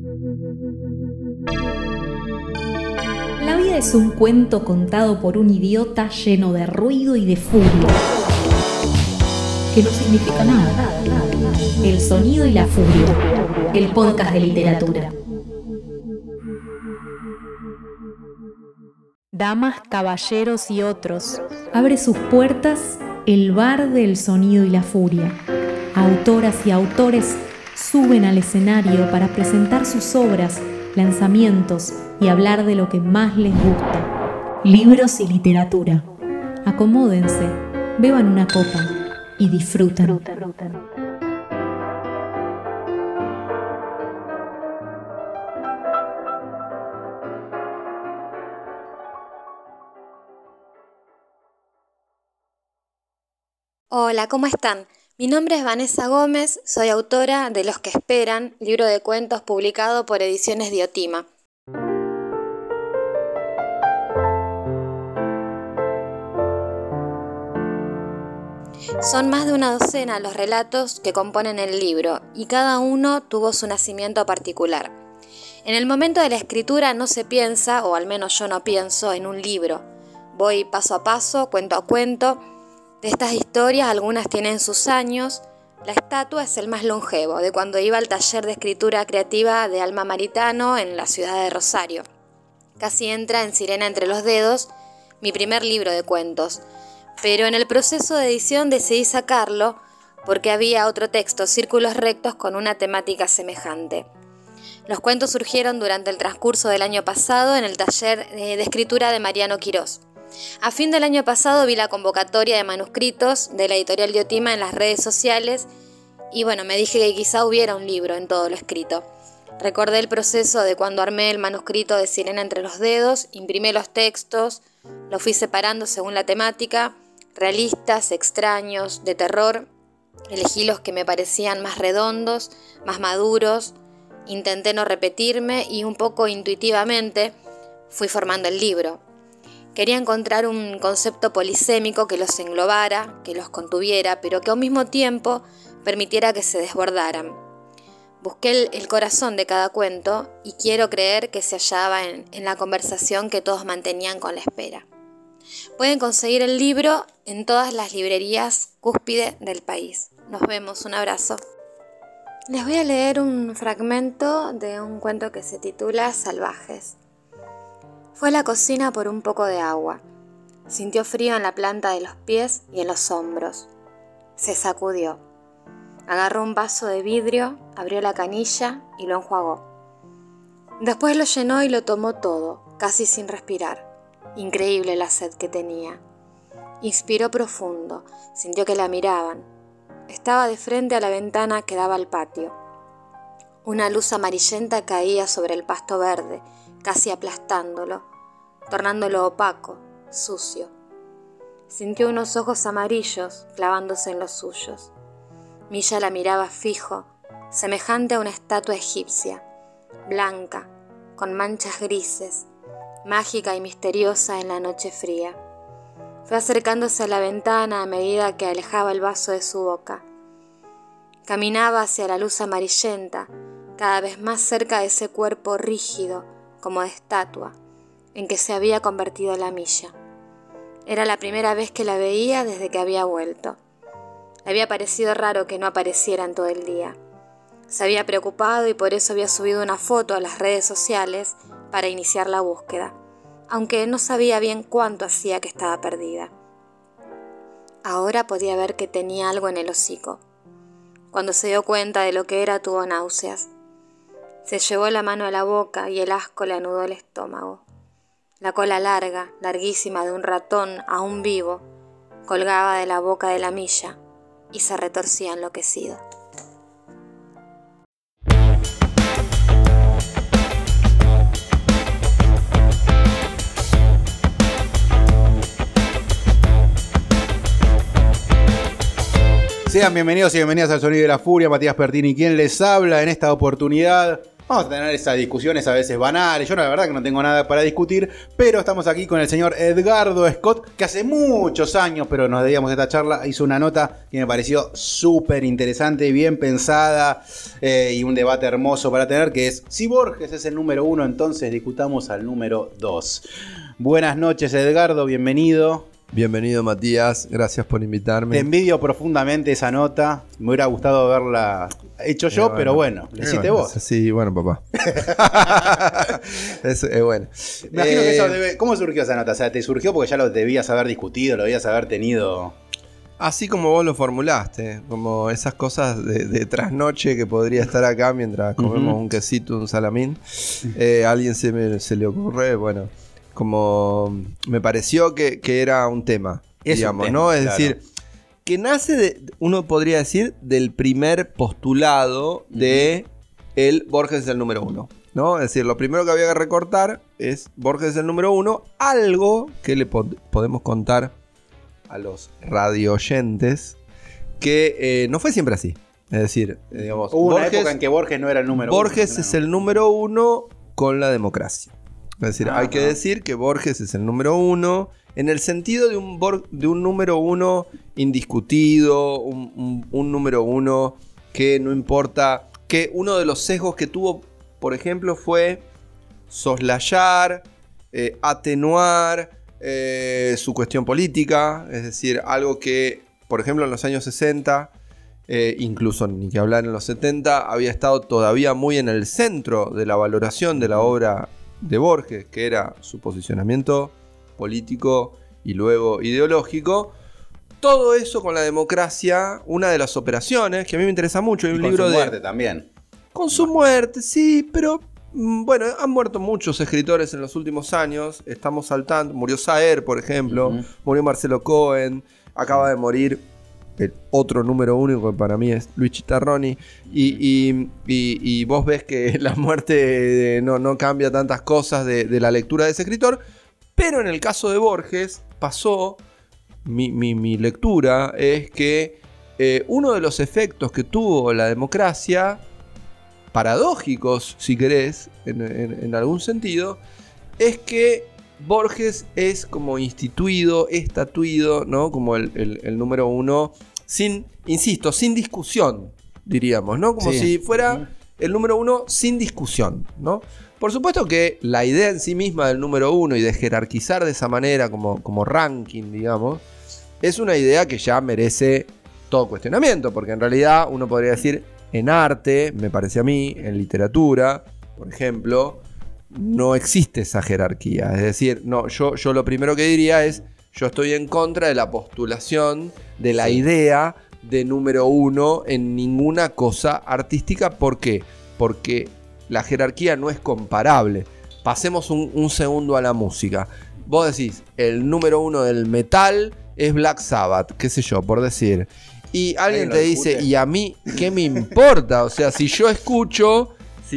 La vida es un cuento contado por un idiota lleno de ruido y de furia, que no significa nada. El sonido y la furia, el podcast de literatura. Damas, caballeros y otros, abre sus puertas el bar del sonido y la furia. Autoras y autores suben al escenario para presentar sus obras, lanzamientos y hablar de lo que más les gusta. Libros y literatura. Acomódense, beban una copa y disfruten. Hola, ¿cómo están? Mi nombre es Vanessa Gómez, soy autora de Los que esperan, libro de cuentos publicado por Ediciones Diotima. Son más de una docena los relatos que componen el libro y cada uno tuvo su nacimiento particular. En el momento de la escritura no se piensa, o al menos yo no pienso, en un libro. Voy paso a paso, cuento a cuento. De estas historias, algunas tienen sus años. La estatua es el más longevo, de cuando iba al taller de escritura creativa de Alma Maritano en la ciudad de Rosario. Casi entra en Sirena entre los dedos, mi primer libro de cuentos. Pero en el proceso de edición decidí sacarlo porque había otro texto, Círculos Rectos, con una temática semejante. Los cuentos surgieron durante el transcurso del año pasado en el taller de escritura de Mariano Quirós. A fin del año pasado vi la convocatoria de manuscritos de la editorial Diotima en las redes sociales y me dije que quizá hubiera un libro en todo lo escrito. Recordé el proceso de cuando armé el manuscrito de Sirena entre los dedos, imprimí los textos, los fui separando según la temática, realistas, extraños, de terror, elegí los que me parecían más redondos, más maduros, intenté no repetirme y un poco intuitivamente fui formando el libro. Quería encontrar un concepto polisémico que los englobara, que los contuviera, pero que al mismo tiempo permitiera que se desbordaran. Busqué el corazón de cada cuento y quiero creer que se hallaba en la conversación que todos mantenían con la espera. Pueden conseguir el libro en todas las librerías cúspide del país. Nos vemos, un abrazo. Les voy a leer un fragmento de un cuento que se titula Salvajes. Fue a la cocina por un poco de agua. Sintió frío en la planta de los pies y en los hombros. Se sacudió. Agarró un vaso de vidrio, abrió la canilla y lo enjuagó. Después lo llenó y lo tomó todo, casi sin respirar. Increíble la sed que tenía. Inspiró profundo, sintió que la miraban. Estaba de frente a la ventana que daba al patio. Una luz amarillenta caía sobre el pasto verde, casi aplastándolo, tornándolo opaco, sucio. Sintió unos ojos amarillos clavándose en los suyos. Milla la miraba fijo, semejante a una estatua egipcia, blanca, con manchas grises, mágica y misteriosa en la noche fría. Fue acercándose a la ventana a medida que alejaba el vaso de su boca. Caminaba hacia la luz amarillenta, cada vez más cerca de ese cuerpo rígido, como de estatua, en que se había convertido la Milla. Era la primera vez que la veía desde que había vuelto. Le había parecido raro que no apareciera en todo el día. Se había preocupado y por eso había subido una foto a las redes sociales para iniciar la búsqueda, aunque no sabía bien cuánto hacía que estaba perdida. Ahora podía ver que tenía algo en el hocico. Cuando se dio cuenta de lo que era, tuvo náuseas. Se llevó la mano a la boca y el asco le anudó el estómago. La cola larga, larguísima de un ratón aún vivo, colgaba de la boca de la Milla y se retorcía enloquecido. Sean bienvenidos y bienvenidas al Sonido de la Furia. Matías Pertini, quien les habla en esta oportunidad. Vamos a tener esas discusiones a veces banales. Yo la verdad que no tengo nada para discutir, pero estamos aquí con el señor Edgardo Scott, que hace muchos años, pero nos debíamos esta charla, hizo una nota que me pareció súper interesante, bien pensada y un debate hermoso para tener, que es: si Borges es el número 1, entonces discutamos al número 2. Buenas noches, Edgardo, bienvenido. Bienvenido, Matías, gracias por invitarme. Te envidio profundamente esa nota, me hubiera gustado haberla hecho yo, bueno, pero bueno, la hiciste vos. Sí, bueno, papá. Es bueno. Me imagino que eso debe... ¿Cómo surgió esa nota? O sea, ¿te surgió porque ya lo debías haber discutido, lo debías haber tenido...? Así como vos lo formulaste, como esas cosas de trasnoche que podría estar acá mientras comemos un quesito, un salamín. A alguien se le ocurre, bueno... Como me pareció que era un tema, digamos, tema, ¿no? Es decir, que nace uno podría decir, del primer postulado de el Borges es el número 1, ¿no? Es decir, lo primero que había que recortar es Borges es el número 1, algo que le podemos contar a los radio oyentes que no fue siempre así. Es decir, digamos, hubo una época en que Borges no era el número 1. Borges es el número 1 con la democracia. Es decir, hay que decir que Borges es el número 1 en el sentido de un número 1 indiscutido, un número 1 que no importa, que uno de los sesgos que tuvo, por ejemplo, fue soslayar, atenuar su cuestión política, es decir, algo que, por ejemplo, en los años 60, incluso ni que hablar en los 70, había estado todavía muy en el centro de la valoración de la obra de Borges, que era su posicionamiento político y luego ideológico. Todo eso con la democracia, una de las operaciones que a mí me interesa mucho. Hay un libro con su muerte también. Con su muerte, sí, pero bueno, han muerto muchos escritores en los últimos años. Estamos saltando. Murió Saer, por ejemplo. Murió Marcelo Cohen. Acaba de morir el otro número 1, que para mí es Luigi Tarroni, y vos ves que la muerte no cambia tantas cosas de la lectura de ese escritor, pero en el caso de Borges pasó, mi lectura es que uno de los efectos que tuvo la democracia, paradójicos si querés, en algún sentido, es que Borges es como instituido, estatuido, ¿no? Como el número 1, sin discusión, diríamos, ¿no? Como si fuera el número 1 sin discusión, ¿no? Por supuesto que la idea en sí misma del número 1 y de jerarquizar de esa manera, como ranking, digamos, es una idea que ya merece todo cuestionamiento, porque en realidad uno podría decir, en arte, me parece a mí, en literatura, por ejemplo, no existe esa jerarquía. Es decir, no, yo lo primero que diría es, yo estoy en contra de la postulación de la idea de número 1 en ninguna cosa artística. ¿Por qué? Porque la jerarquía no es comparable. Pasemos un segundo a la música. Vos decís, el número 1 del metal es Black Sabbath, qué sé yo, por decir. Y alguien te dice, ¿y a mí qué me importa? O sea, si yo escucho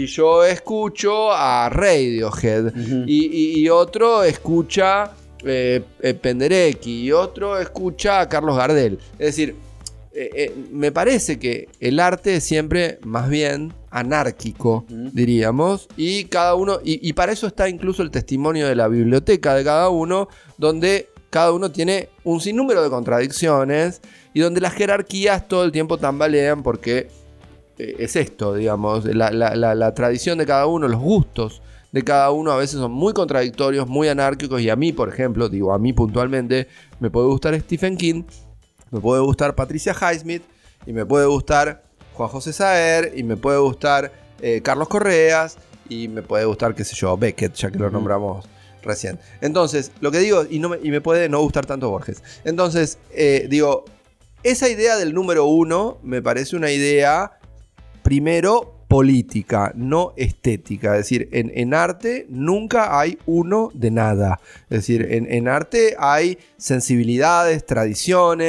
a Radiohead y otro escucha Penderecki y otro escucha a Carlos Gardel. Es decir, me parece que el arte es siempre más bien anárquico, diríamos, y cada uno, y para eso está incluso el testimonio de la biblioteca de cada uno, donde cada uno tiene un sinnúmero de contradicciones y donde las jerarquías todo el tiempo tambalean porque es esto, digamos, la tradición de cada uno, los gustos de cada uno a veces son muy contradictorios, muy anárquicos, y a mí, por ejemplo, a mí puntualmente, me puede gustar Stephen King, me puede gustar Patricia Highsmith, y me puede gustar Juan José Saer, y me puede gustar Carlos Correas, y me puede gustar, qué sé yo, Beckett, ya que lo nombramos recién. Entonces, lo que digo, y me puede no gustar tanto Borges. Entonces, esa idea del número 1 me parece una idea, primero, política, no estética. Es decir, en arte nunca hay uno de nada. Es decir, en arte hay sensibilidades, tradiciones,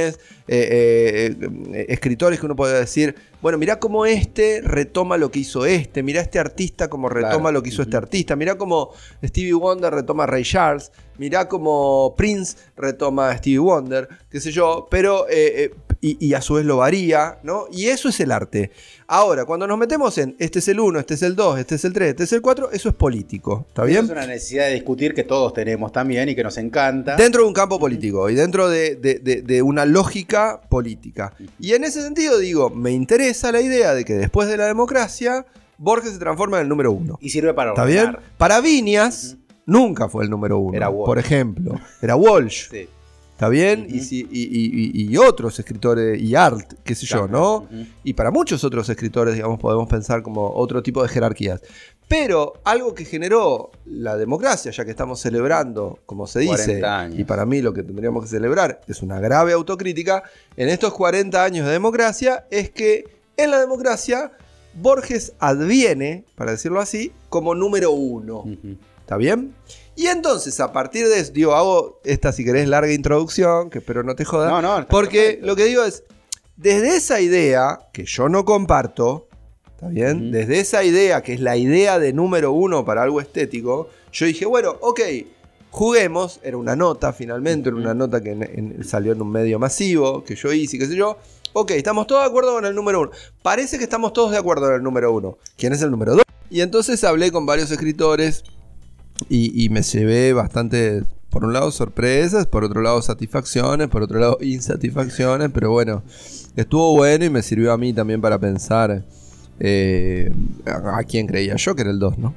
escritores que uno puede decir, bueno, mirá cómo este retoma lo que hizo este, mirá este artista como retoma lo que hizo este artista, mirá cómo Stevie Wonder retoma a Ray Charles, mirá cómo Prince retoma a Stevie Wonder, qué sé yo, pero y a su vez lo varía, ¿no? Y eso es el arte. Ahora, cuando nos metemos en este es el 1, este es el 2, este es el 3, este es el 4, eso es político, ¿está bien? Es una necesidad de discutir que todos tenemos también y que nos encanta. Dentro de un campo político y dentro de una lógica política. Y en ese sentido digo, me interesa la idea de que después de la democracia, Borges se transforma en el número 1. Y sirve para ¿Está ordenar. bien? Para Viñas nunca fue el número 1. Era Walsh. Por ejemplo. Era Walsh. Sí. ¿Está bien? Y otros escritores, y Art, qué sé yo, ¿no? Y para muchos otros escritores, digamos, podemos pensar como otro tipo de jerarquías. Pero algo que generó la democracia, ya que estamos celebrando, como se dice, 40 años. y para mí lo que tendríamos que celebrar es una grave autocrítica, en estos 40 años de democracia, es que en la democracia Borges adviene, para decirlo así, como número 1. ¿Está bien? Y entonces, a partir de eso, digo, hago esta, si querés, larga introducción, que espero no te joda. No, porque perfecto. lo que digo es, desde esa idea, que yo no comparto, ¿está bien? Desde esa idea, que es la idea de número 1 para algo estético, yo dije, bueno, ok, juguemos, era una nota finalmente, era una nota que salió en un medio masivo, que yo hice, qué sé yo. Ok, estamos todos de acuerdo con el número 1. Parece que estamos todos de acuerdo en el número 1. ¿Quién es el número 2? Y entonces hablé con varios escritores y me llevé bastante, por un lado, sorpresas, por otro lado, satisfacciones, por otro lado, insatisfacciones, pero bueno, estuvo bueno y me sirvió a mí también para pensar a quién creía yo que era el 2, ¿no?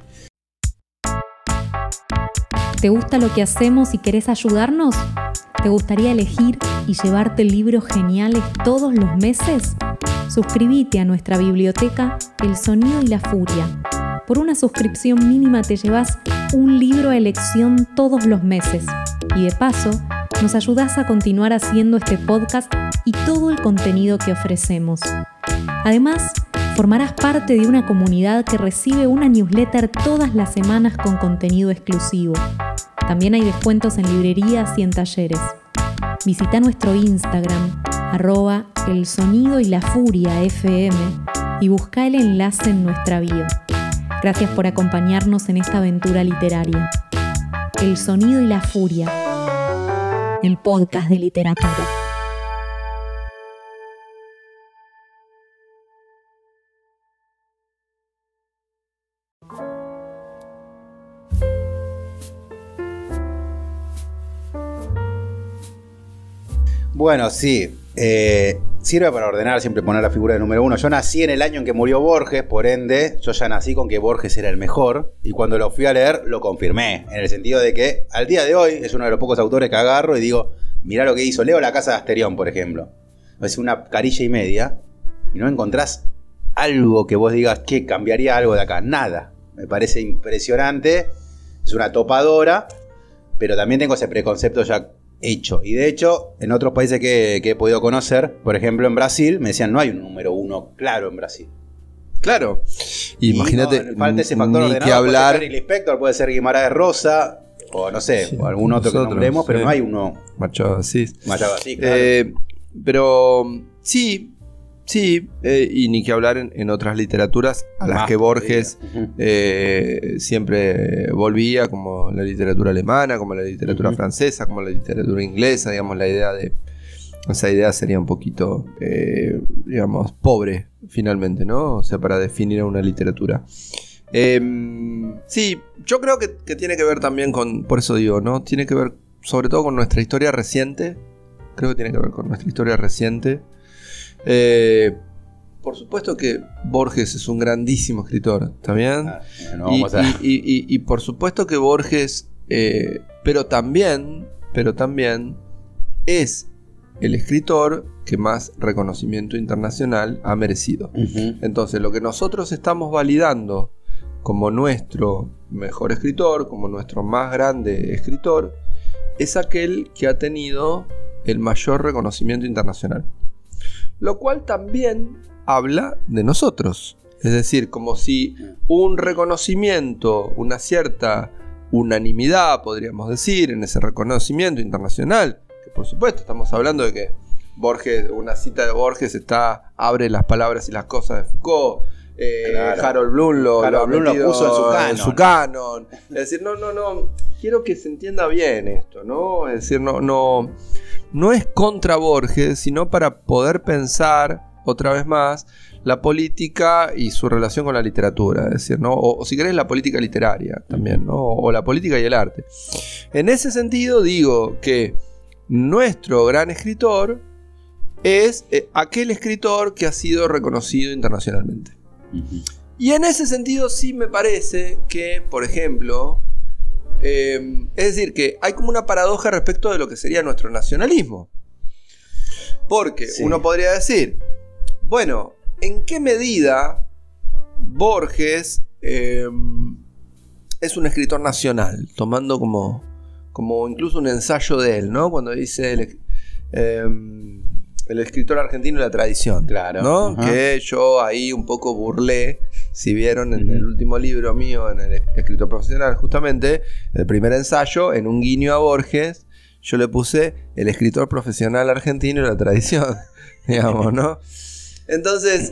¿Te gusta lo que hacemos y querés ayudarnos? ¿Te gustaría elegir y llevarte libros geniales todos los meses? Suscríbete a nuestra biblioteca El Sonido y la Furia. Por una suscripción mínima te llevas un libro a elección todos los meses. Y de paso, nos ayudás a continuar haciendo este podcast y todo el contenido que ofrecemos. Además, formarás parte de una comunidad que recibe una newsletter todas las semanas con contenido exclusivo. También hay descuentos en librerías y en talleres. Visita nuestro Instagram, @elsonidoylafuria_fm, y busca el enlace en nuestra bio. Gracias por acompañarnos en esta aventura literaria. El Sonido y la Furia, el podcast de literatura. Bueno, sí. Sirve para ordenar, siempre poner la figura de número 1. Yo nací en el año en que murió Borges, por ende, yo ya nací con que Borges era el mejor. Y cuando lo fui a leer, lo confirmé. En el sentido de que, al día de hoy, es uno de los pocos autores que agarro y digo, mirá lo que hizo. Leo La Casa de Asterión, por ejemplo. Es una carilla y media. Y no encontrás algo que vos digas que cambiaría algo de acá. Nada. Me parece impresionante. Es una topadora. Pero también tengo ese preconcepto ya hecho. Y de hecho, en otros países que he podido conocer, por ejemplo en Brasil, me decían no hay un número 1 claro en Brasil. Claro. Imagínate, no, falta ese factor ni ordenador, que hablar. puede ser Harry Spector, puede ser Guimaraes Rosa, o no sé, o algún otro que nombremos, pero no hay uno Machado Asís. Machado Asís, claro. Pero sí, y ni que hablar en otras literaturas a las que Borges siempre volvía, como la literatura alemana, como la literatura francesa, como la literatura inglesa, digamos, la idea de... Esa idea sería un poquito, digamos, pobre, finalmente, ¿no? O sea, para definir a una literatura. Sí, yo creo que tiene que ver también con... Por eso digo, ¿no? Tiene que ver sobre todo con nuestra historia reciente. Creo que tiene que ver con nuestra historia reciente. Por supuesto que Borges es un grandísimo escritor, ¿está bien? Y por supuesto que Borges, pero también es el escritor que más reconocimiento internacional ha merecido. Entonces, lo que nosotros estamos validando como nuestro mejor escritor, como nuestro más grande escritor, es aquel que ha tenido el mayor reconocimiento internacional. Lo cual también habla de nosotros. Es decir, como si un reconocimiento, una cierta unanimidad, podríamos decir, en ese reconocimiento internacional, que por supuesto estamos hablando de que Borges, una cita de Borges abre las palabras y las cosas de Foucault. Claro. Harold Bloom lo puso en su canon. Es decir, no, quiero que se entienda bien esto, ¿no? Es decir, no es contra Borges, sino para poder pensar otra vez más la política y su relación con la literatura, es decir, ¿no? O si querés, la política literaria también, ¿no? O la política y el arte. En ese sentido digo que nuestro gran escritor es aquel escritor que ha sido reconocido internacionalmente. Y en ese sentido sí me parece que, por ejemplo, es decir, que hay como una paradoja respecto de lo que sería nuestro nacionalismo. Porque uno podría decir, bueno, ¿en qué medida Borges es un escritor nacional? Tomando como incluso un ensayo de él, ¿no? Cuando dice el escritor argentino y la tradición, claro, ¿no? Que yo ahí un poco burlé, si vieron en el último libro mío, en el escritor profesional, justamente, el primer ensayo, en un guiño a Borges, yo le puse el escritor profesional argentino y la tradición, digamos, ¿no? Entonces,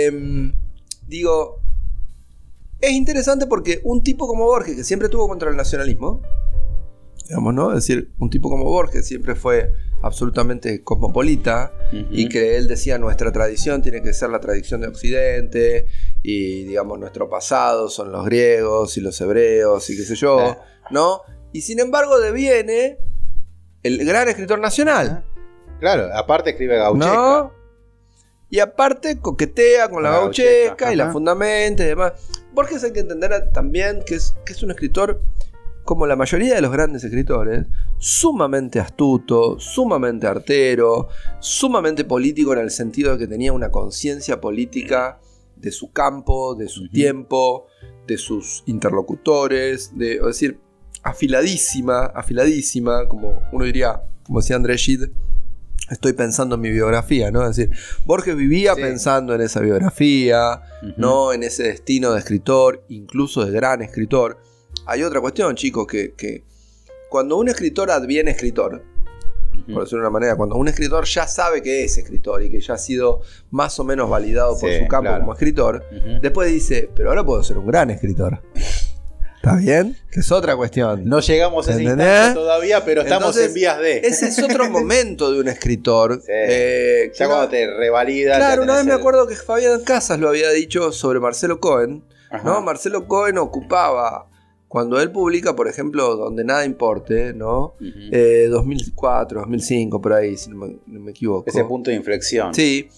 digo, es interesante porque un tipo como Borges, que siempre estuvo contra el nacionalismo, digamos, ¿no? Es decir, un tipo como Borges siempre fue absolutamente cosmopolita y que él decía nuestra tradición tiene que ser la tradición de Occidente y digamos nuestro pasado son los griegos y los hebreos y qué sé yo, ¿no? Y sin embargo deviene el gran escritor nacional. Claro, aparte escribe gauchesca. ¿No? Y aparte coquetea con la gauchesca y la fundamenta y demás. Borges hay que entender también que es un escritor, como la mayoría de los grandes escritores, sumamente astuto, sumamente artero, sumamente político en el sentido de que tenía una conciencia política de su campo, de su tiempo, de sus interlocutores, es decir, afiladísima, como uno diría, como decía André Gide, estoy pensando en mi biografía, ¿no? Es decir, Borges vivía pensando en esa biografía, ¿no? En ese destino de escritor, incluso de gran escritor. Hay otra cuestión, chicos, que cuando un escritor adviene escritor, por decirlo de una manera, cuando un escritor ya sabe que es escritor y que ya ha sido más o menos validado por su campo como escritor, después dice, pero ahora puedo ser un gran escritor. ¿Está bien? Que es otra cuestión. No llegamos a ese instante todavía, pero estamos en vías de. Ese es otro momento de un escritor. Ya cuando te revalida. Claro, una vez me acuerdo que Fabián Casas lo había dicho sobre Marcelo Cohen, ¿no? Marcelo Cohen ocupaba, cuando él publica, por ejemplo, Donde nada importe, ¿no? 2004, 2005, por ahí, si no me equivoco. Ese punto de inflexión. Sí.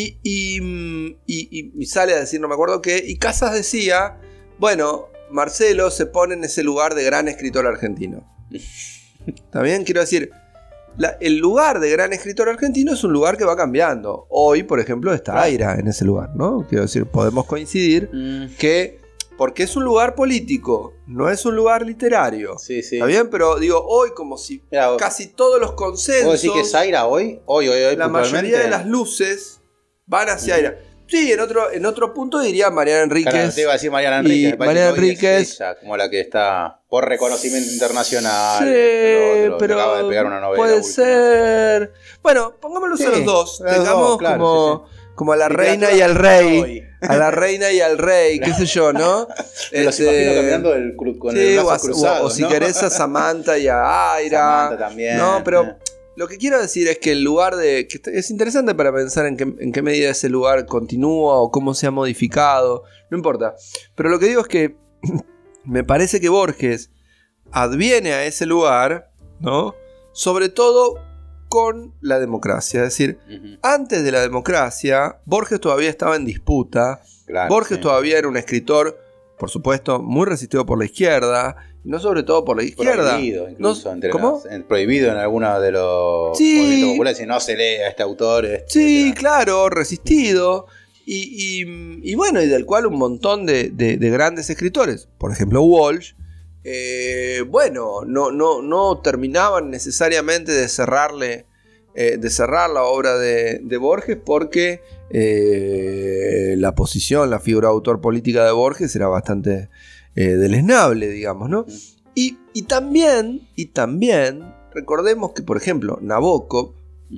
Y sale a decir, no me acuerdo qué, y Casas decía, bueno, Marcelo se pone en ese lugar de gran escritor argentino. También quiero decir, el lugar de gran escritor argentino es un lugar que va cambiando. Hoy, por ejemplo, está Aira en ese lugar, ¿no? Quiero decir, podemos coincidir que, porque es un lugar político, no es un lugar literario. Sí. ¿Está bien? Pero digo, hoy como si casi todos los consensos... ¿Puedo decir que es Aira hoy? Hoy, la mayoría de las luces van hacia Aira. Sí, en otro punto diría Mariana Enríquez. Claro, te iba a decir Mariana Enríquez. Y Mariana Enríquez es ella, como la que está por reconocimiento internacional. Sí, pero acaba de pegar una novela puede última. ser. Bueno, pongámoslos a los dos. Tengamos como a la reina y al rey. A la reina y al rey, qué sé yo, ¿no? Los imagino caminando con el brazo cruzado. O si querés a Samantha y a Aira. Samantha también. No, pero lo que quiero decir es que el lugar que es interesante para pensar en qué medida ese lugar continúa o cómo se ha modificado, no importa. Pero lo que digo es que me parece que Borges adviene a ese lugar, ¿no? Sobre todo con la democracia. Es decir, antes de la democracia, Borges todavía estaba en disputa. Claro, Borges todavía era un escritor, por supuesto, muy resistido por la izquierda. No sobre todo por la izquierda. Prohibido, incluso. Prohibido en algunos de los movimientos populares. Si no se lee a este autor. Sí, claro, resistido. Y bueno, y del cual un montón de grandes escritores, por ejemplo Walsh, bueno, no terminaban necesariamente de cerrar la obra de Borges porque la posición, la figura autor política de Borges era bastante deleznable, digamos, ¿no? Y también recordemos que, por ejemplo, Nabokov,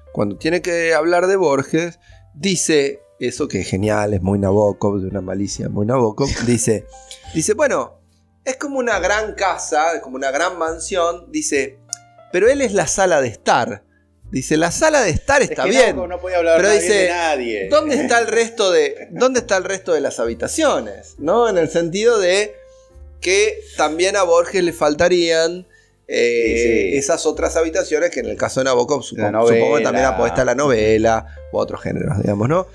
cuando tiene que hablar de Borges, dice eso que es genial, es muy Nabokov, de una malicia muy Nabokov. Dice, bueno, es como una gran casa, es como una gran mansión. Dice, pero él es la sala de estar. Dice, la sala de estar está bien. No podía hablar pero dice, de nadie. ¿dónde está el resto de las habitaciones? ¿No? En el sentido de que también a Borges le faltarían esas otras habitaciones que en el caso de Nabokov supongo que también apuesta a la novela u otros géneros, digamos, ¿no?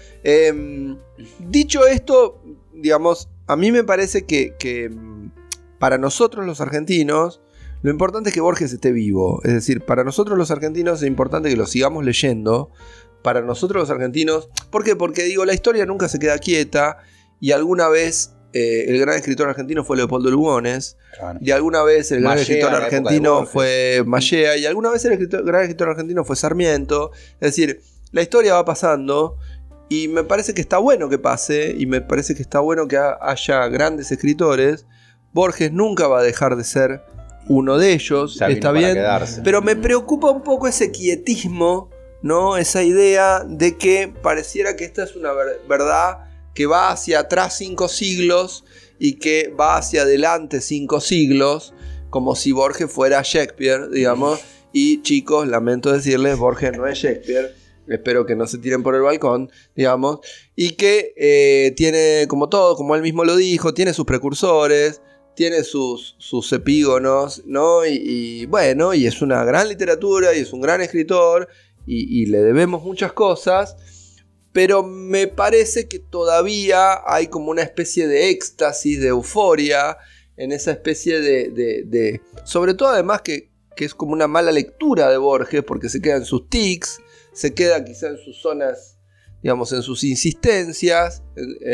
Dicho esto, digamos, a mí me parece que para nosotros los argentinos lo importante es que Borges esté vivo. Es decir, para nosotros los argentinos es importante que lo sigamos leyendo. Para nosotros los argentinos, ¿por qué? Porque digo, la historia nunca se queda quieta y alguna vez el gran escritor argentino fue Leopoldo Lugones, y alguna vez el gran escritor argentino fue Mallea, y alguna vez el gran escritor argentino fue Sarmiento. Es decir, la historia va pasando y me parece que está bueno que pase, y me parece que está bueno que haya grandes escritores. Borges nunca va a dejar de ser uno de ellos, está bien, pero me preocupa un poco ese quietismo, ¿no? Esa idea de que pareciera que esta es una verdad que va hacia atrás 5 siglos y que va hacia adelante 5 siglos, como si Borges fuera Shakespeare, digamos. Y chicos, lamento decirles, Borges no es Shakespeare, espero que no se tiren por el balcón, digamos. Y que tiene, como todo, como él mismo lo dijo, tiene sus precursores, tiene sus epígonos, ¿no? Y bueno, y es una gran literatura y es un gran escritor y le debemos muchas cosas. Pero me parece que todavía hay como una especie de éxtasis, de euforia, en esa especie de sobre todo además que es como una mala lectura de Borges, porque se queda en sus tics, se queda quizá en sus zonas, digamos, en sus insistencias.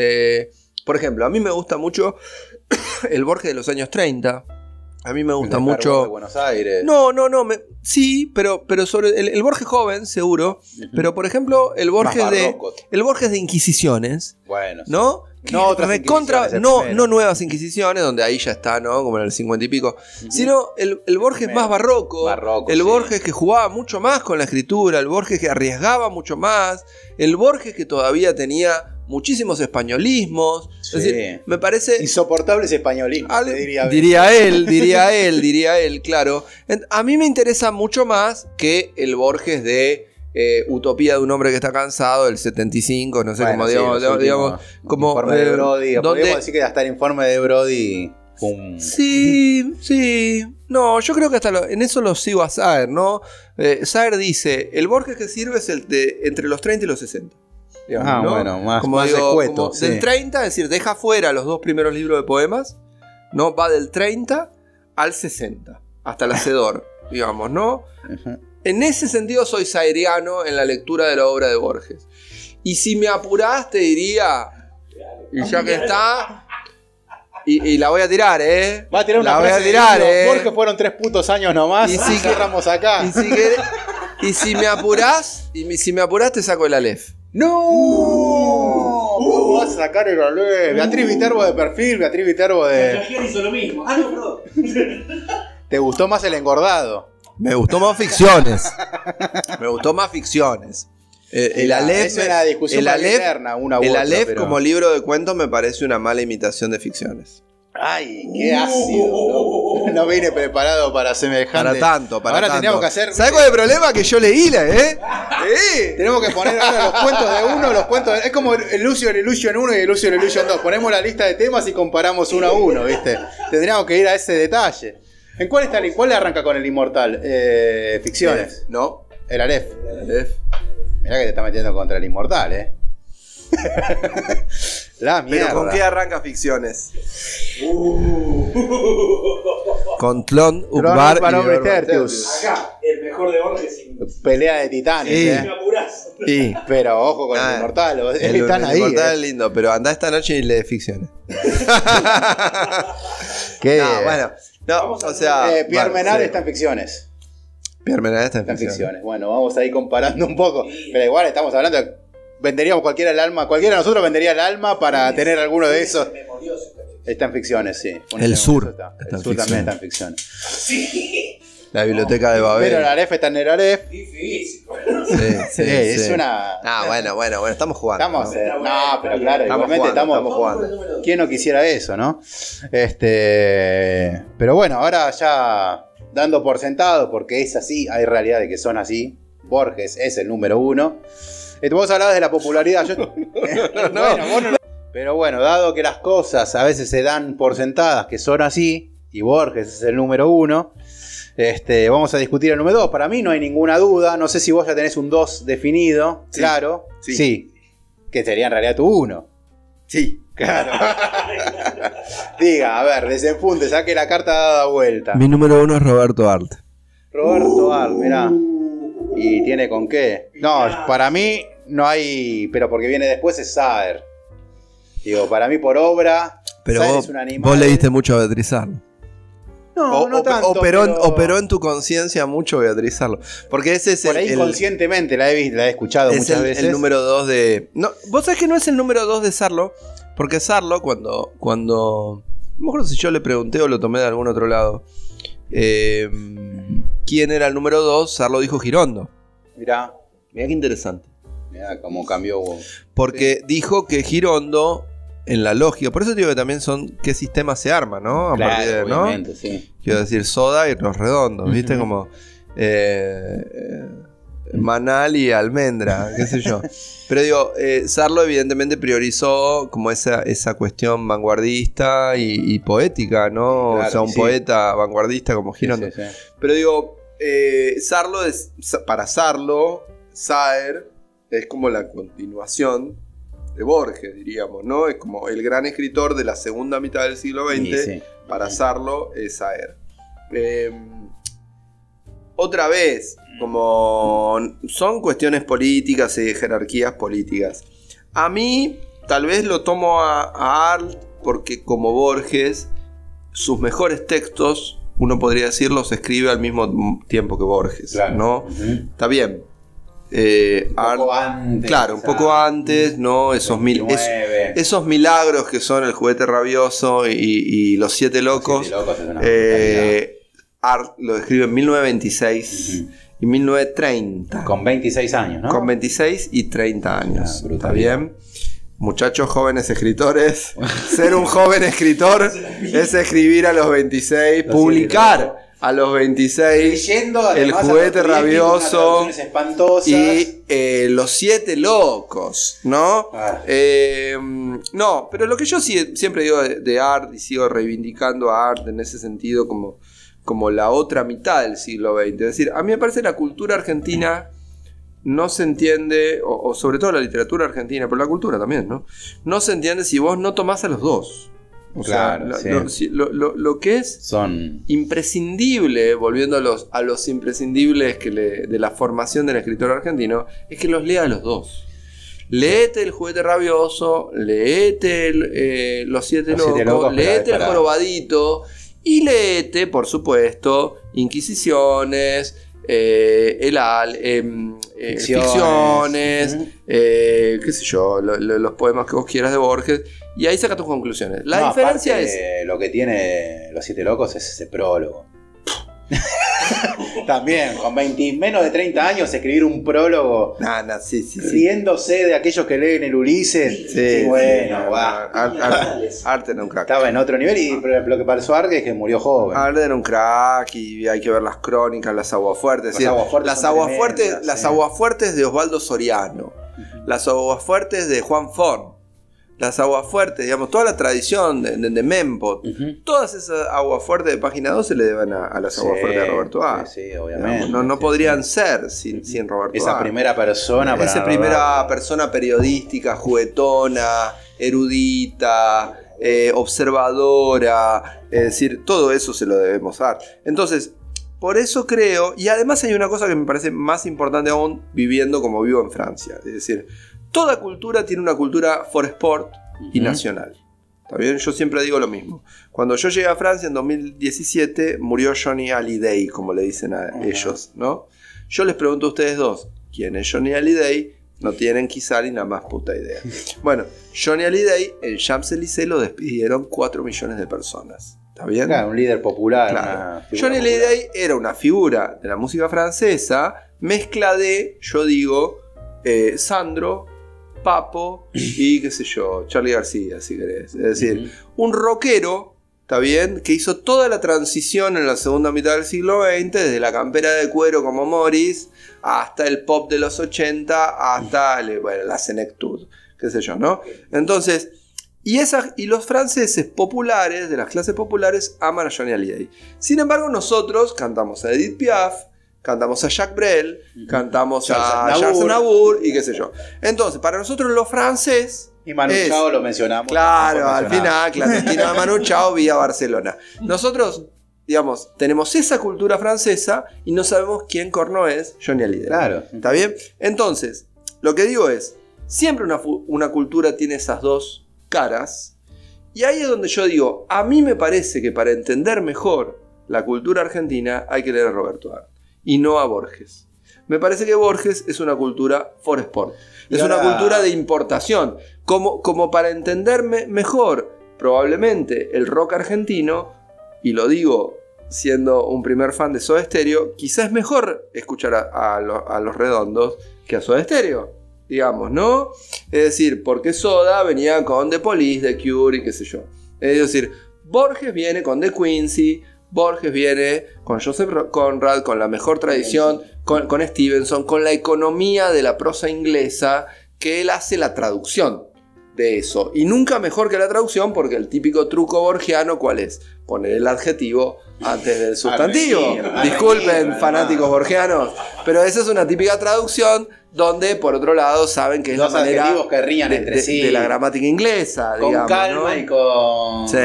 Por ejemplo, a mí me gusta mucho el Borges de los años 30. A mí me gusta mucho. De Buenos Aires. No. Sí, pero sobre el Borges joven, seguro. Pero por ejemplo, el Borges de Inquisiciones. Bueno. ¿No? No otras Inquisiciones. No nuevas Inquisiciones, donde ahí ya está, ¿no? Como en el 50 y pico. Sino el Borges más barroco. El Borges que jugaba mucho más con la escritura. El Borges que arriesgaba mucho más. El Borges que todavía tenía muchísimos españolismos. Sí. Es decir, me parece insoportables españolismos, diría él, claro. A mí me interesa mucho más que el Borges de Utopía de un hombre que está cansado, del 75, no sé cómo digamos, como informe de Brody, podemos decir que hasta el informe de Brody Sí. No, yo creo que hasta en eso lo sigo a Saer, ¿no? Saer dice, el Borges que sirve es el de entre los 30 y los 60. Digamos, ¿no? Bueno, más escueto. Como sí. Del 30, es decir, deja fuera los 2 primeros libros de poemas, ¿no? Va del 30 al 60, hasta el Hacedor, digamos, ¿no? Uh-huh. En ese sentido soy saeriano en la lectura de la obra de Borges. Y si me apurás te diría, y ya que está, y la voy a tirar, Va a tirar una frase de Borges fueron 3 putos años nomás, y si cerramos acá. Y si me apurás, te saco el Aleph. ¡No! ¿Cómo vas a sacar el Aleph? Beatriz Viterbo de perfil, Beatriz Viterbo de... Ayer hizo lo mismo. No, perdón. ¿Te gustó más El Engordado? Me gustó más ficciones. El Aleph es una discusión eterna, el Aleph como libro de cuentos me parece una mala imitación de ficciones. Ay, qué ácido. No vine preparado para semejante. Para tanto. Ahora tendríamos que hacer. ¿Sabes cuál es el problema? Que yo leíla, Tenemos que poner ahora los cuentos de uno, los cuentos de... Es como el Illusion Illusion 1 y el Illusion Illusion 2. Ponemos la lista de temas y comparamos uno a uno, ¿viste? Tendríamos que ir a ese detalle. ¿En cuál está? ¿Cuál le arranca con el Inmortal? Ficciones. ¿No? El Aleph. Mirá que te está metiendo contra el Inmortal, La mierda. ¿Pero con qué arranca Ficciones? Con Tlon, Ukbar y Liber Tertius. Acá, el mejor de Borges. Pelea de titanes, Me apurás. Pero ojo con el Inmortal. Están ahí. El Inmortal es lindo, pero anda esta noche y lee Ficciones. ¿Qué? No, o sea... Pierre Menard está en Ficciones. Pierre Menard está en Ficciones. Bueno, vamos a ir comparando un poco. Pero igual estamos hablando de... Venderíamos cualquiera de nosotros vendería el alma para tener alguno de esos. Está en Ficciones, sí. El Sur. El Sur también está en Ficciones. Sí. La biblioteca de Babel. Pero la Aleph está en el Aleph. Difícil. Sí, Es una... bueno, estamos jugando. Estamos, ¿no? no, pero claro, igualmente estamos jugando. ¿Quién no quisiera eso, no? Pero bueno, ahora ya dando por sentado, porque es así, hay realidad de que son así. Borges es el número 1. Vos hablabas de la popularidad. Bueno, vos no... Pero bueno, dado que las cosas a veces se dan por sentadas que son así, y Borges es el número 1, vamos a discutir el número 2. Para mí no hay ninguna duda. No sé si vos ya tenés un 2 definido. Sí, claro. Sí. Que sería en realidad tu 1. Sí. Claro. Diga, a ver, desenfunde, saque la carta dada vuelta. Mi número 1 es Roberto Arlt. Roberto Arlt, mirá. ¿Y tiene con qué? No, para mí no hay... Pero porque viene después es Saer. Digo, para mí por obra... Pero Saer es un animal. Vos leíste mucho a Beatriz Arlt. No tanto. Operó en tu conciencia mucho Beatriz Arlt. Porque ese es por ahí inconscientemente la he escuchado muchas veces. Es el número 2 de... No, vos sabés que no es el número 2 de Sarlo. Porque Sarlo cuando... No me acuerdo si yo le pregunté o lo tomé de algún otro lado. ¿Quién era el número 2? Sarlo dijo Girondo. Mirá qué interesante. Mirá cómo cambió. Porque dijo que Girondo... En la lógica, por eso digo que también son qué sistema se arma, ¿no? Claro, partir de, ¿no? obviamente, sí. Quiero decir, Soda y los redondos, ¿viste? Como Manal y Almendra, qué sé yo. Pero digo, Sarlo evidentemente priorizó como esa cuestión vanguardista y poética, ¿no? Claro, o sea, un poeta vanguardista como Girondo. Sí. Pero digo, Sarlo para Sarlo, Saer es como la continuación de Borges, diríamos, ¿no? Es como el gran escritor de la segunda mitad del siglo XX. Sí. Para Sarlo es Saer. Otra vez, como son cuestiones políticas y jerarquías políticas. A mí, tal vez lo tomo a Arlt porque, como Borges, sus mejores textos, uno podría decir, los escribe al mismo tiempo que Borges, claro, ¿no? Está bien. Un poco antes. Claro, un poco antes, ¿no? Esos milagros que son El juguete rabioso y Los siete locos. Arlt lo escribe en 1926 y 1930. Con 26 años, ¿no? Con 26 y 30 años. ¿Está bien? Muchachos jóvenes escritores. Ser un joven escritor es escribir a los 26, publicar a los 26, leyendo, El juguete rabioso y Los siete locos, ¿no? No, pero lo que yo siempre digo de Arlt, y sigo reivindicando a Arlt en ese sentido como la otra mitad del siglo XX. Es decir, a mí me parece la cultura argentina no se entiende, o sobre todo la literatura argentina, pero la cultura también, ¿no? No se entiende si vos no tomás a los dos. O claro, sea, lo que es son imprescindible, volviendo a los imprescindibles de la formación del escritor argentino, es que los lea a los dos. Leete El juguete rabioso, leete Los siete locos, leete El jorobadito y leete, por supuesto, Inquisiciones, ficciones, qué sé yo, los poemas que vos quieras de Borges, y ahí saca tus conclusiones. La diferencia es... Lo que tiene Los siete locos es ese prólogo. También, con menos de 30 años, escribir un prólogo riéndose de aquellos que leen el Ulises. Sí, bueno, Arlt era un crack. Estaba en otro nivel, y lo que pasó a Arlt es que murió joven. Arlt era un crack, y hay que ver las crónicas, las aguafuertes. Las aguafuertes de Osvaldo Soriano, las aguafuertes de Juan Forn, las aguafuertes, digamos, toda la tradición de Mempo, todas esas aguafuertes de página 2 se le deben a las aguafuertes de Roberto A. Sí, obviamente. No podrían ser sin Roberto A. Esa primera persona. Esa primera persona periodística, juguetona, erudita, observadora, es decir, todo eso se lo debemos dar. Entonces, por eso creo, y además hay una cosa que me parece más importante aún viviendo como vivo en Francia, es decir, toda cultura tiene una cultura for sport y nacional. ¿Está bien? Yo siempre digo lo mismo. Cuando yo llegué a Francia en 2017, murió Johnny Hallyday, como le dicen a ellos, ¿no? Yo les pregunto a ustedes dos, ¿quién es Johnny Hallyday? No tienen quizá ni la más puta idea. Bueno, Johnny Hallyday, en Champs-Élysées lo despidieron 4 millones de personas. ¿Está bien? Claro, un líder popular. Claro. Johnny Hallyday era una figura de la música francesa, mezcla de, yo digo, Sandro, Papo y qué sé yo, Charly García, si querés. Es decir, un rockero, ¿está bien? Que hizo toda la transición en la segunda mitad del siglo XX, desde la campera de cuero como Morris, hasta el pop de los 80, hasta la senectud, qué sé yo, ¿no? Entonces, y los franceses populares, de las clases populares, aman a Johnny Hallyday. Sin embargo, nosotros cantamos a Edith Piaf, cantamos a Jacques Brel, cantamos a Charles Aznavour y qué sé yo. Entonces, para nosotros lo francés... Y Manu Chao lo mencionamos. Claro, al final, clandestina de Manu Chao vía Barcelona. Nosotros, digamos, tenemos esa cultura francesa y no sabemos quién corno es Johnny Hallyday. Claro. ¿Está bien? Entonces, lo que digo es, siempre una cultura tiene esas dos caras, y ahí es donde yo digo, a mí me parece que para entender mejor la cultura argentina hay que leer a Roberto Arlt y no a Borges. Me parece que Borges es una cultura for sport, es una cultura de importación, como para entenderme mejor probablemente el rock argentino, y lo digo siendo un primer fan de Soda Stereo, quizás es mejor escuchar a Los Redondos que a Soda Stereo, digamos, ¿no? Es decir, porque Soda venía con The Police, The Cure y qué sé yo. Es decir, Borges viene con The Quincy, Borges viene con Joseph Conrad, con la mejor tradición, con Stevenson, con la economía de la prosa inglesa, que él hace la traducción de eso. Y nunca mejor que la traducción, porque el típico truco borgiano, ¿cuál es? Poner el adjetivo antes del sustantivo. Disculpen, fanáticos borgianos, pero esa es una típica traducción donde, por otro lado, saben que es la manera que rían entre sí. de la gramática inglesa, con digamos, calma, ¿no? Y con... Sí.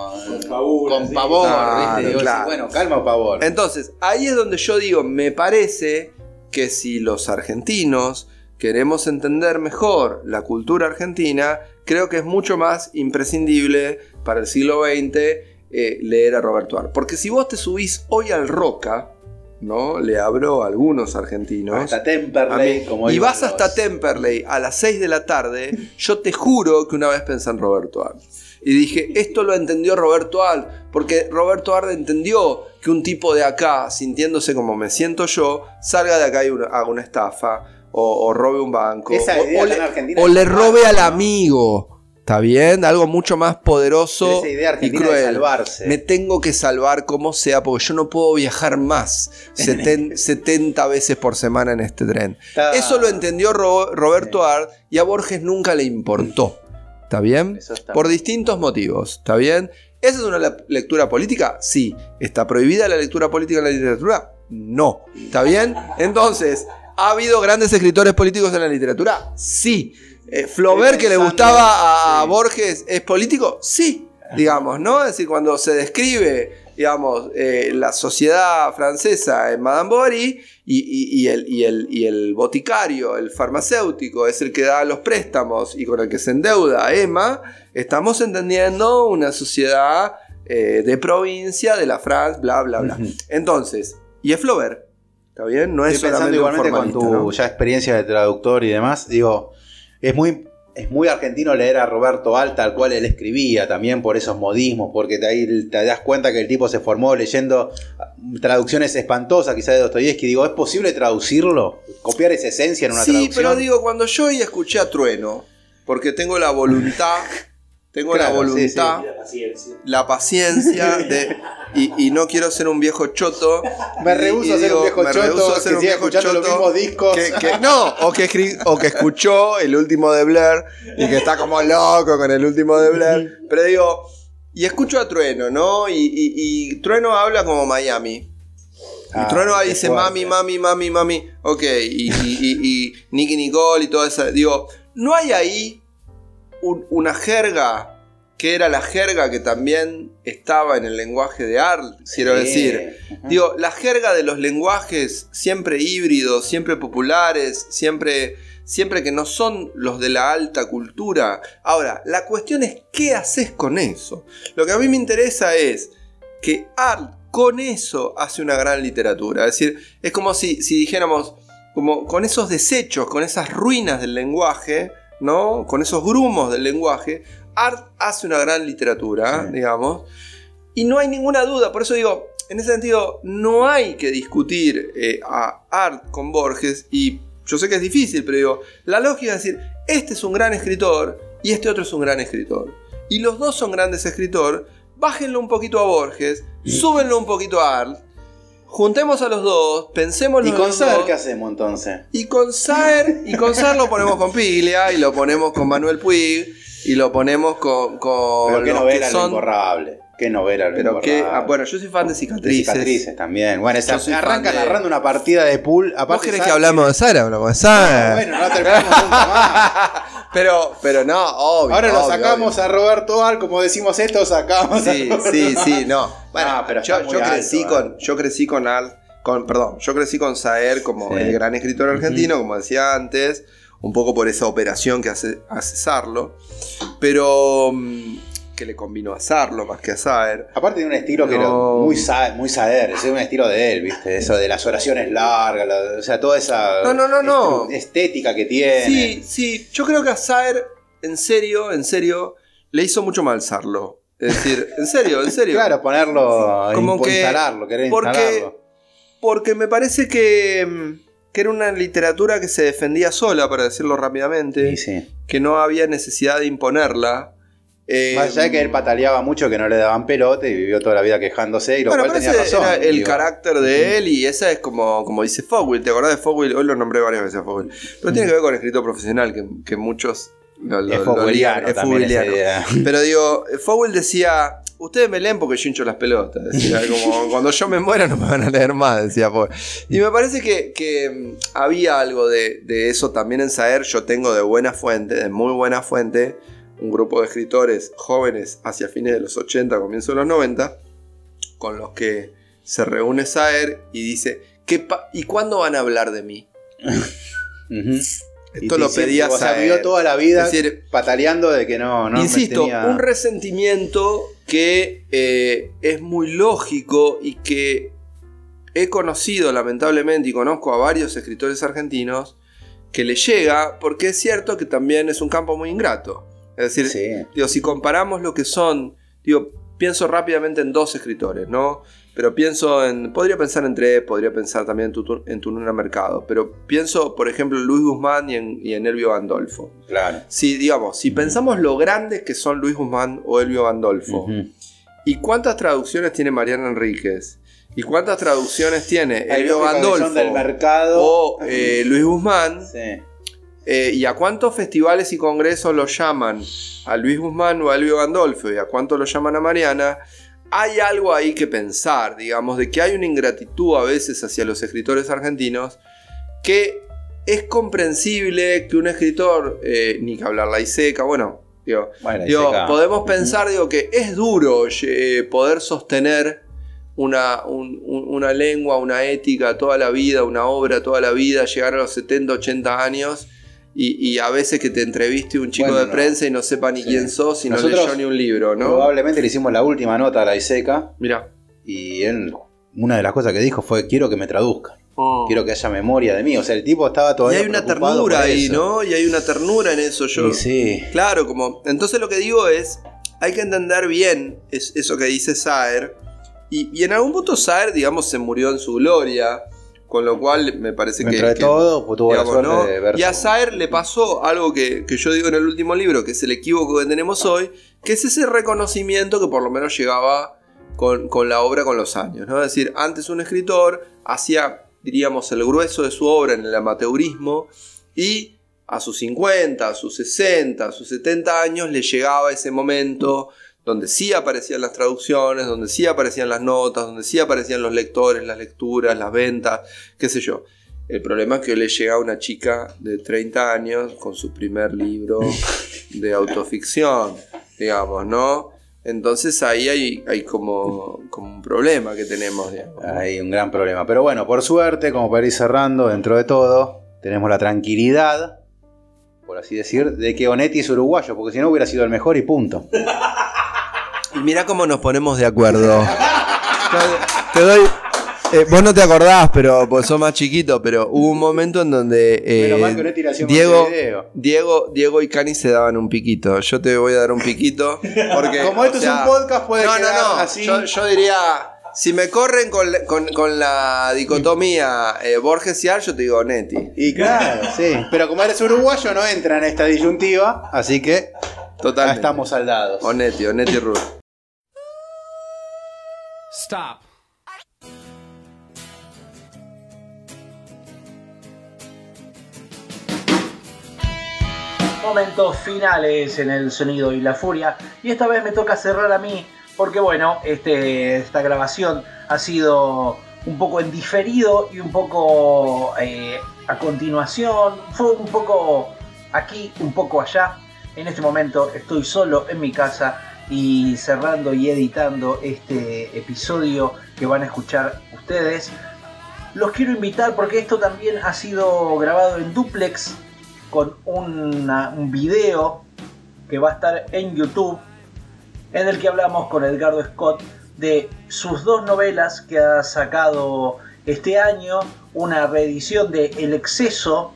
Con pavor, Claro, ¿viste? Digo, claro. bueno, calma o pavor. Entonces, ahí es donde yo digo, me parece que si los argentinos queremos entender mejor la cultura argentina, creo que es mucho más imprescindible para el siglo XX leer a Roberto Arlt. Porque si vos te subís hoy al Roca, ¿no? Le hablo a algunos argentinos. Hasta Temperley, como y iban vas hasta los... Temperley a las 6 de la tarde, yo te juro que una vez pensé en Roberto Arlt. Y dije, esto lo entendió Roberto Arlt, porque Roberto Arlt entendió que un tipo de acá, sintiéndose como me siento yo, salga de acá y haga una estafa, o robe un banco, o le robe al amigo. ¿Está bien? Algo mucho más poderoso esa idea y argentina cruel. de salvarse. Me tengo que salvar como sea, porque yo no puedo viajar más 70 veces por semana en este tren. Eso lo entendió Roberto Arlt, y a Borges nunca le importó. ¿Está bien? Por distintos motivos. ¿Está bien? ¿Esa es una lectura política? Sí. ¿Está prohibida la lectura política en la literatura? No. ¿Está bien? Entonces, ¿ha habido grandes escritores políticos en la literatura? Sí. ¿Flaubert, que le gustaba a Borges, es político? Sí, digamos, ¿no? Es decir, cuando se describe, digamos, la sociedad francesa en Madame Bovary y el boticario, el farmacéutico, es el que da los préstamos y con el que se endeuda Emma, estamos entendiendo una sociedad de provincia, de la France, bla, bla, bla. Entonces, y es Flaubert, ¿está bien? No es solamente igualmente un formalista, con tu ¿no? ya experiencia de traductor y demás, digo, es muy argentino leer a Roberto Arlt tal cual él escribía, también por esos modismos, porque ahí te das cuenta que el tipo se formó leyendo traducciones espantosas, quizás de Dostoyevsky. Digo, ¿es posible traducirlo? ¿Copiar esa esencia en una traducción? Sí, pero digo, cuando yo hoy escuché a Trueno, porque tengo la voluntad, la paciencia y no quiero ser un viejo choto. Me rehúso a ser un viejo choto que siga escuchando los mismos discos. O que escuchó el último de Blair y que está como loco con el último de Blair. Pero digo, y escucho a Trueno, ¿no? Y Trueno habla como Miami. Y Trueno ahí dice mami. Ok, y Nicky Nicole y todo eso. Digo, no hay ahí una jerga que era la jerga que también estaba en el lenguaje de Arlt, quiero decir. Digo, la jerga de los lenguajes siempre híbridos, siempre populares, siempre que no son los de la alta cultura. Ahora, la cuestión es ¿qué haces con eso? Lo que a mí me interesa es que Arlt con eso hace una gran literatura. Es decir, es como si dijéramos, como con esos desechos, con esas ruinas del lenguaje, ¿no? Con esos grumos del lenguaje, Arlt hace una gran literatura, digamos. Y no hay ninguna duda, por eso digo, en ese sentido, no hay que discutir a Art con Borges, y yo sé que es difícil, pero digo, la lógica es decir, este es un gran escritor y este otro es un gran escritor. Y los dos son grandes escritores, bájenlo un poquito a Borges, súbenlo un poquito a Art, juntemos a los dos, pensemos. ¿Y con Saer qué hacemos entonces? Y con Saer lo ponemos con Piglia, y lo ponemos con Manuel Puig, y lo ponemos con Pero qué los novela que son... Lo Imborrable. Qué novela Lo Pero Imborrable. que, bueno, yo soy fan de Cicatrices. Cicatrices también. Bueno, arranca fan de... narrando una partida de pool. ¿Vos querés que hablamos de Saer? Hablamos de Saer. Bueno, no terminamos nunca más. Pero no, obvio. Ahora lo obvio, sacamos obvio. a Roberto Al, como decimos esto, sacamos Sí, a sí, no. Bueno, pero yo crecí alto, yo crecí con Al, yo crecí con Saer como el gran escritor argentino, como decía antes, un poco por esa operación que hace Sarlo, pero que le combinó a Sarlo más que a Saer. Aparte de un estilo que era muy Saer, es un estilo de él, ¿viste? Eso de las oraciones largas, o sea, toda esa estética que tiene. Sí, yo creo que a Saer, en serio, le hizo mucho mal Sarlo. Es decir, en serio. Claro, ponerlo, como que instalarlo, querer instalarlo. Porque me parece que era una literatura que se defendía sola, para decirlo rápidamente, Sí. que no había necesidad de imponerla. Más allá de que él pataleaba mucho, que no le daban pelota y vivió toda la vida quejándose, y lo cual tenía ese razón. era el carácter de él, y esa es como dice Fogwill. ¿Te acordás de Fogwill? Hoy lo nombré varias veces a Fogwill. Pero tiene que ver con el escritor profesional, que muchos es fogwilliano es también esa idea. Pero digo, Fogwill decía, ustedes me leen porque yo hincho las pelotas. Decía, como cuando yo me muera no me van a leer más, decía Fogwill. Y me parece que había algo de eso también en Saer. Yo tengo de muy buena fuente, un grupo de escritores jóvenes hacia fines de los 80, comienzo de los 90, con los que se reúne Saer y dice, ¿y cuándo van a hablar de mí? Esto lo pedía Saer. O sea, vivió toda la vida decir, pataleando de que no insisto, tenía... un resentimiento que es muy lógico, y que he conocido lamentablemente, y conozco a varios escritores argentinos, que le llega, porque es cierto que también es un campo muy ingrato. Es decir, digo, si comparamos lo que son, pienso rápidamente en dos escritores, ¿no? Pero podría pensar en tres, podría pensar también en Tununa Mercado, pero pienso, por ejemplo, en Luis Guzmán y en Elvio Gandolfo. Claro. Si pensamos lo grandes que son Luis Guzmán o Elvio Gandolfo, ¿y cuántas traducciones tiene Mariana Enríquez? ¿Y cuántas traducciones tiene Elvio Gandolfo del mercado o Luis Guzmán? Sí. ¿Y a cuántos festivales y congresos lo llaman a Luis Guzmán o a Elvio Gandolfo? ¿Y a cuántos lo llaman a Mariana? Hay algo ahí que pensar, digamos, de que hay una ingratitud a veces hacia los escritores argentinos, que es comprensible que un escritor, ni que hablar Laiseca, podemos pensar, que es duro poder sostener una lengua, una ética toda la vida, una obra toda la vida, llegar a los 70, 80 años y a veces que te entreviste un chico de prensa y no sepa ni quién sos y no leyó ni un libro, ¿no? Probablemente le hicimos la última nota a Laiseca. Mirá. Y él, una de las cosas que dijo fue: quiero que me traduzcan. Quiero que haya memoria de mí. O sea, el tipo estaba todavía. Y hay una ternura ahí, ¿no? Y hay una ternura en eso. Sí. Claro, entonces lo que digo es, hay que entender bien eso que dice Saer. Y en algún punto Saer, digamos, se murió en su gloria, con lo cual me parece Dentro de todo, pues, tuvo la suerte de ver. Y a Saer le pasó algo que yo digo en el último libro, que es el equívoco que tenemos hoy, que es ese reconocimiento que por lo menos llegaba con la obra con los años, ¿no? Es decir, antes un escritor hacía, diríamos, el grueso de su obra en el amateurismo, y a sus 50, a sus 60, a sus 70 años le llegaba ese momento donde sí aparecían las traducciones, donde sí aparecían las notas, donde sí aparecían los lectores, las lecturas, las ventas, qué sé yo. El problema es que le llega a una chica de 30 años con su primer libro de autoficción, digamos, ¿no? Entonces ahí hay como un problema que tenemos, digamos. Hay un gran problema. Pero bueno, por suerte, como para ir cerrando, dentro de todo, tenemos la tranquilidad, por así decir, de que Onetti es uruguayo, porque si no hubiera sido el mejor y punto. Y mirá cómo nos ponemos de acuerdo. Vos no te acordás, pero pues sos más chiquito, pero hubo un momento en donde Menos mal que no tiración con ese video. Diego y Cani se daban un piquito. Yo te voy a dar un piquito porque Como esto es un podcast, puede quedar así. Yo diría, si me corren con la dicotomía Borges y Ar, yo te digo Onetti. Y claro, sí. Pero como eres uruguayo, no entra en esta disyuntiva, así que Totalmente. estamos saldados. Onetti Ruth. Stop. Momentos finales en El Sonido y la Furia, y esta vez me toca cerrar a mí porque bueno, esta grabación ha sido un poco en diferido y un poco a continuación, fue un poco aquí, un poco allá. En este momento estoy solo en mi casa y cerrando y editando este episodio que van a escuchar ustedes. Los quiero invitar porque esto también ha sido grabado en duplex con un video que va a estar en YouTube, en el que hablamos con Edgardo Scott de sus 2 novelas que ha sacado este año, una reedición de El Exceso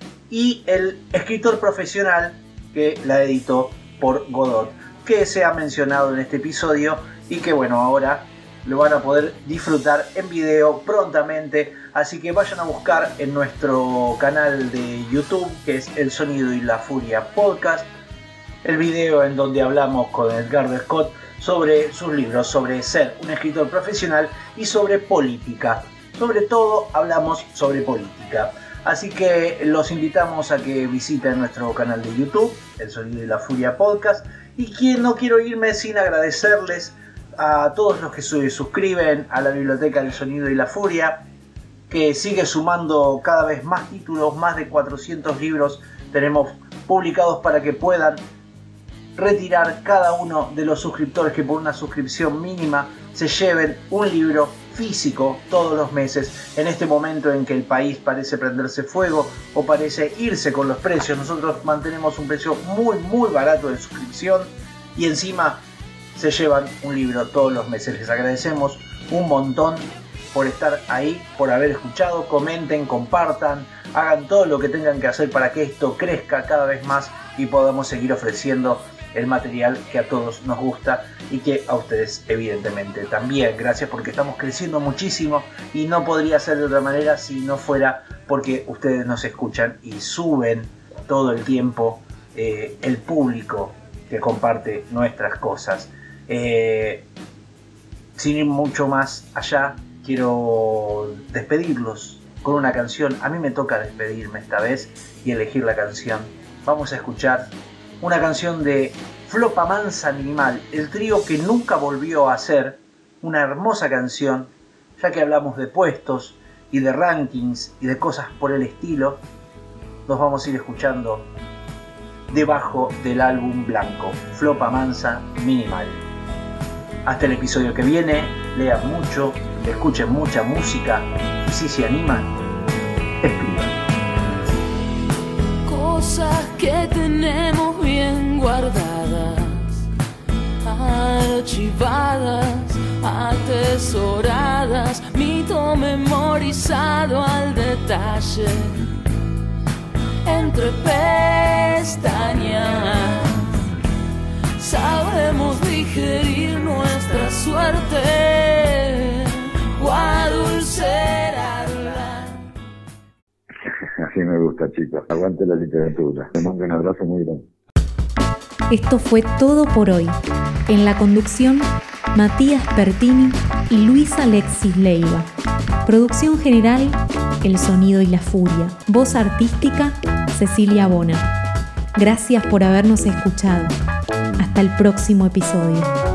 y El Escritor Profesional, que la editó por Godot, que se ha mencionado en este episodio y que bueno, ahora lo van a poder disfrutar en video prontamente, así que vayan a buscar en nuestro canal de YouTube, que es El Sonido y la Furia Podcast, el video en donde hablamos con Edgardo Scott sobre sus libros, sobre ser un escritor profesional y sobre política. Sobre todo hablamos sobre política. Así que los invitamos a que visiten nuestro canal de YouTube, El Sonido y la Furia Podcast. Y no quiero irme sin agradecerles a todos los que se suscriben a la biblioteca del Sonido y la Furia, que sigue sumando cada vez más títulos, más de 400 libros tenemos publicados para que puedan retirar cada uno de los suscriptores que por una suscripción mínima se lleven un libro físico todos los meses. En este momento en que el país parece prenderse fuego o parece irse con los precios, nosotros mantenemos un precio muy barato de suscripción y encima se llevan un libro todos los meses. Les agradecemos un montón por estar ahí, por haber escuchado. Comenten, compartan, hagan todo lo que tengan que hacer para que esto crezca cada vez más y podamos seguir ofreciendo el material que a todos nos gusta y que a ustedes evidentemente también. Gracias, porque estamos creciendo muchísimo y no podría ser de otra manera si no fuera porque ustedes nos escuchan y suben todo el tiempo el público que comparte nuestras cosas. Sin ir mucho más allá, quiero despedirlos con una canción. A mí me toca despedirme esta vez y elegir la canción. Vamos a escuchar una canción de Flopa Mansa Minimal, el trío que nunca volvió a hacer una hermosa canción. Ya que hablamos de puestos y de rankings y de cosas por el estilo, nos vamos a ir escuchando debajo del álbum blanco, Flopa Mansa Minimal. Hasta el episodio que viene, lean mucho, escuchen mucha música y si se animan, escriban. Cosas que tenemos bien guardadas, archivadas, atesoradas, mito memorizado al detalle, entre pestañas. Sabemos digerir nuestra suerte o adulcerarla. Así me gusta, chicos. Aguante la literatura. Te mando un abrazo muy grande. Esto fue todo por hoy. En la conducción, Matías Pertini y Luis Alexis Leiva. Producción general, El Sonido y la Furia. Voz artística, Cecilia Bona. Gracias por habernos escuchado. Hasta el próximo episodio.